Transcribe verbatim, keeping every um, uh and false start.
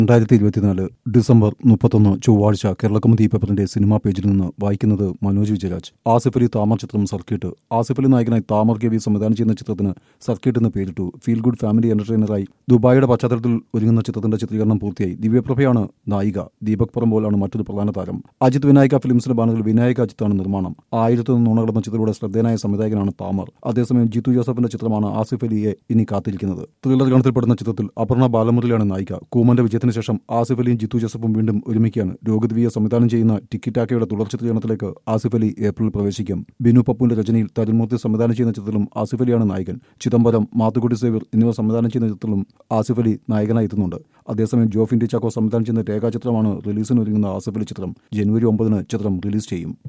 രണ്ടായിരത്തി ഇരുപത്തിനാല് ഡിസംബർ മുപ്പത്തൊന്ന് ചൊവ്വാഴ്ച കേരളകൗമുദി പേപ്പറിന്റെ സിനിമാ പേജിൽ നിന്ന് വായിക്കുന്നത് മനോജ് വിജയരാജ്. ആസിഫ് അലി താമർ ചിത്രം സർക്കിട്ട്. ആസിഫ് അലി നായകനായി താമർ കെ വി സംവിധാനം ചെയ്യുന്ന ചിത്രത്തിന് സർക്കിട്ട് എന്ന് പേരിട്ടു. ഫീൽ ഗുഡ് ഫാമിലി എന്റർടൈനറായി ദുബായിയുടെ പശ്ചാത്തലത്തിൽ ഒരുങ്ങുന്ന ചിത്രത്തിന്റെ ചിത്രീകരണം പൂർത്തിയായി. ദിവ്യപ്രഭയാണ് നായിക. ദീപക് പറമ്പോലാണ് മറ്റൊരു പ്രധാന താരം. അജിത് വിനായക ഫിലിംസിന്റെ ബാനറിൽ വിനായക അജിത്താണ് നിർമ്മാണം. ആയിരത്തൊന്ന് നുണകടന്ന ചിത്രത്തിലൂടെ ശ്രദ്ധേയനായ സംവിധായകനാണ് താമർ. അതേസമയം ജിത്തു ജോസഫിന്റെ ചിത്രമാണ് ആസിഫ് അലിയെ ഇനി കാത്തിരിക്കുന്നത്. ത്രില്ലർ ഗണത്തിൽപ്പെടുന്ന ചിത്രത്തിൽ അപർണ ബാലമുരളിയാണ് നായിക. കൂമന്റെ വിജയത്തിന് ശേഷം ആസിഫ് അലിയും ജിത്തു ജോസഫും വീണ്ടും ഒരുമിക്കുകയാണ്. രോഗദ്വിയെ സംവിധാനം ചെയ്യുന്ന ടിക്കി ടാക്കയുടെ തുടർ ചിത്രീകരണത്തിലേക്ക് ആസിഫ് അലി ഏപ്രിലിൽ പ്രവേശിക്കും. ബിനു പപ്പുവിന്റെ രചനയിൽ തരുൺമൂർത്തി സംവിധാനം ചെയ്യുന്ന ചിത്രത്തിലും ആസിഫ് അലിയാണ് നായകൻ. ചിദംബരം, മാത്തുക്കുട്ടി സേവ്യർ എന്നിവർ സംവിധാനം ചെയ്യുന്ന ചിത്രത്തിലും ആസിഫ് അലി നായകനായി എത്തുന്നുണ്ട്. അതേസമയം ജോഫിൻ ടി ചാക്കോ സംവിധാനം ചെയ്യുന്ന രേഖാ ചിത്രമാണ് റിലീസിന് ഒരുങ്ങുന്ന ആസിഫ് അലി ചിത്രം. ജനുവരി ഒമ്പതിന് ചിത്രം റിലീസ് ചെയ്യും.